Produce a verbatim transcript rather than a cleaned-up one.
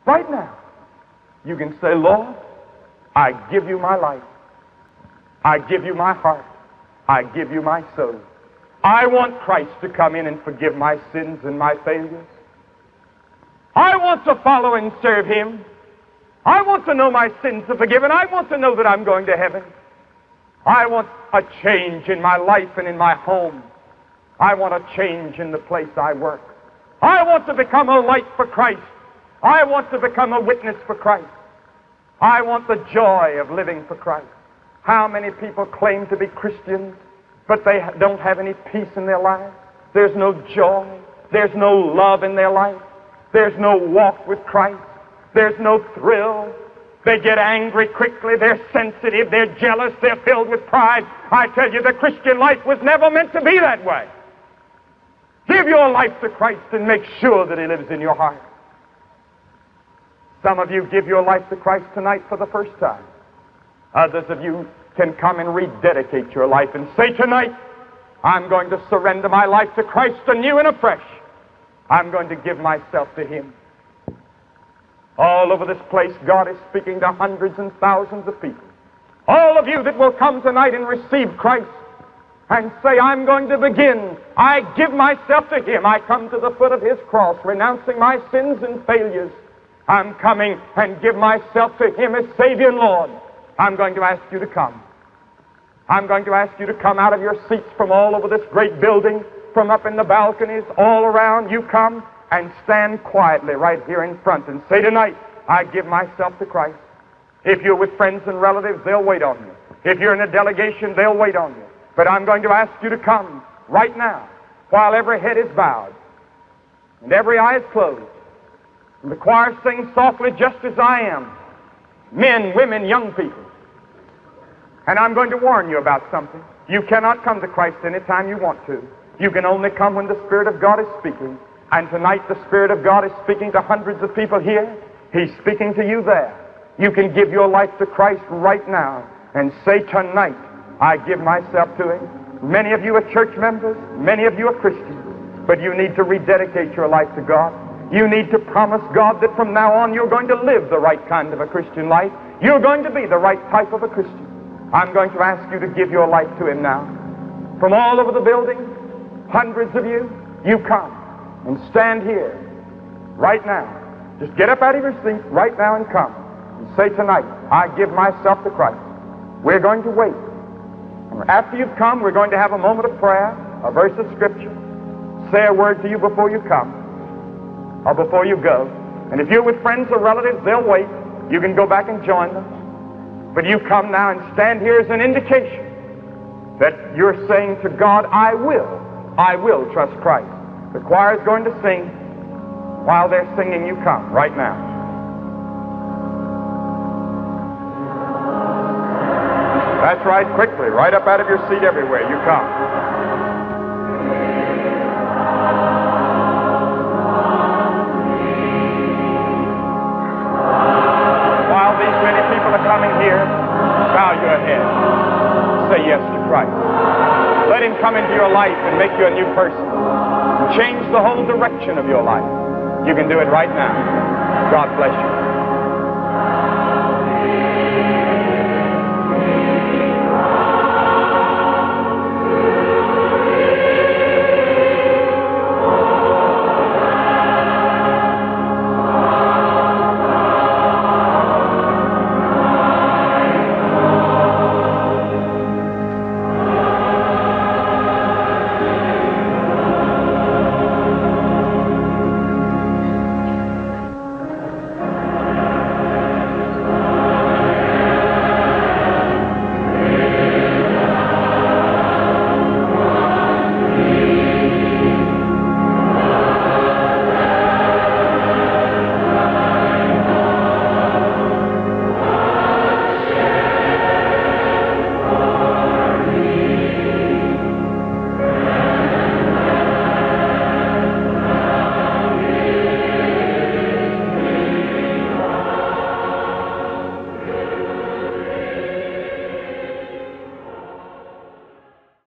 Right now. You can say, Lord, I give you my life. I give you my heart. I give you my soul. I want Christ to come in and forgive my sins and my failures. I want to follow and serve Him. I want to know my sins are forgiven. I want to know that I'm going to heaven. I want a change in my life and in my home. I want a change in the place I work. I want to become a light for Christ. I want to become a witness for Christ. I want the joy of living for Christ. How many people claim to be Christians, but they don't have any peace in their lives? There's no joy. There's no love in their life. There's no walk with Christ. There's no thrill. They get angry quickly. They're sensitive. They're jealous. They're filled with pride. I tell you, the Christian life was never meant to be that way. Give your life to Christ and make sure that He lives in your heart. Some of you give your life to Christ tonight for the first time. Others of you can come and rededicate your life and say, tonight, I'm going to surrender my life to Christ anew and afresh. I'm going to give myself to Him. All over this place, God is speaking to hundreds and thousands of people. All of you that will come tonight and receive Christ and say, I'm going to begin. I give myself to Him. I come to the foot of His cross, renouncing my sins and failures. I'm coming and give myself to Him as Savior and Lord. I'm going to ask you to come. I'm going to ask you to come out of your seats from all over this great building, from up in the balconies, all around. You come and stand quietly right here in front and say, tonight, I give myself to Christ. If you're with friends and relatives, they'll wait on you. If you're in a delegation, they'll wait on you. But I'm going to ask you to come right now, while every head is bowed and every eye is closed. And the choir sings softly, just as I am. Men, women, young people. And I'm going to warn you about something. You cannot come to Christ anytime you want to. You can only come when the Spirit of God is speaking. And tonight the Spirit of God is speaking to hundreds of people here. He's speaking to you there. You can give your life to Christ right now and say, tonight, I give myself to Him. Many of you are church members. Many of you are Christians. But you need to rededicate your life to God. You need to promise God that from now on you're going to live the right kind of a Christian life. You're going to be the right type of a Christian. I'm going to ask you to give your life to Him now. From all over the building, hundreds of you, you come and stand here right now. Just get up out of your seat right now and come and say, tonight, I give myself to Christ. We're going to wait. And after you've come, we're going to have a moment of prayer, a verse of Scripture, say a word to you before you come or before you go. And if you're with friends or relatives, they'll wait. You can go back and join them. But you come now and stand here as an indication that you're saying to God, I will, I will trust Christ. The choir is going to sing. While they're singing, you come right now. That's right, quickly, right up out of your seat everywhere, you come. Coming here, bow your head. Say yes to Christ. Let Him come into your life and make you a new person. And change the whole direction of your life. You can do it right now. God bless you.